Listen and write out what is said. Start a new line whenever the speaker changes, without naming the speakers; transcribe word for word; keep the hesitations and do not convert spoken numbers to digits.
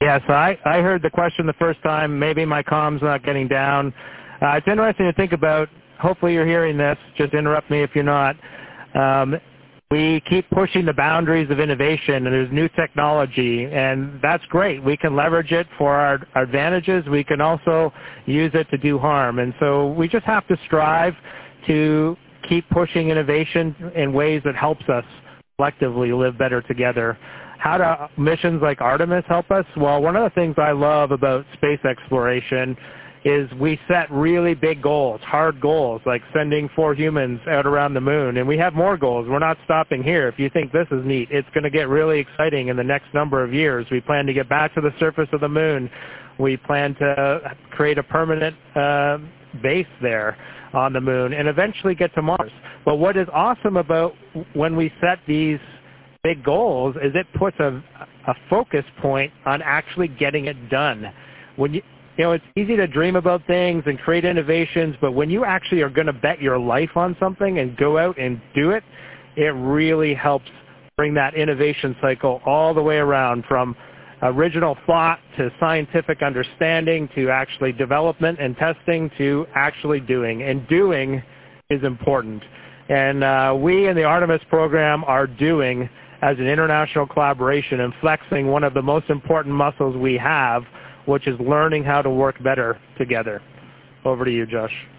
Yeah, so I, I heard the question the first time. Maybe my comm's not getting down. Uh, it's interesting to think about. Hopefully you're hearing this. Just interrupt me if you're not. Um, we keep pushing the boundaries of innovation, and there's new technology, and that's great. We can leverage it for our, our advantages. We can also use it to do harm. And so we just have to strive to keep pushing innovation in ways that helps us collectively live better together. How do missions like Artemis help us? Well, one of the things I love about space exploration is we set really big goals, hard goals, like sending four humans out around the moon. And we have more goals. We're not stopping here. If you think this is neat, it's going to get really exciting in the next number of years. We plan to get back to the surface of the moon. We plan to create a permanent uh, base there on the moon and eventually get to Mars. But what is awesome about when we set these big goals is it puts a, a focus point on actually getting it done. When you, you know, it's easy to dream about things and create innovations, but when you actually are going to bet your life on something and go out and do it, it really helps bring that innovation cycle all the way around, from original thought to scientific understanding to actually development and testing to actually doing. And doing is important. And uh, we in the Artemis program are doing as an international collaboration and flexing one of the most important muscles we have, which is learning how to work better together. Over to you, Josh.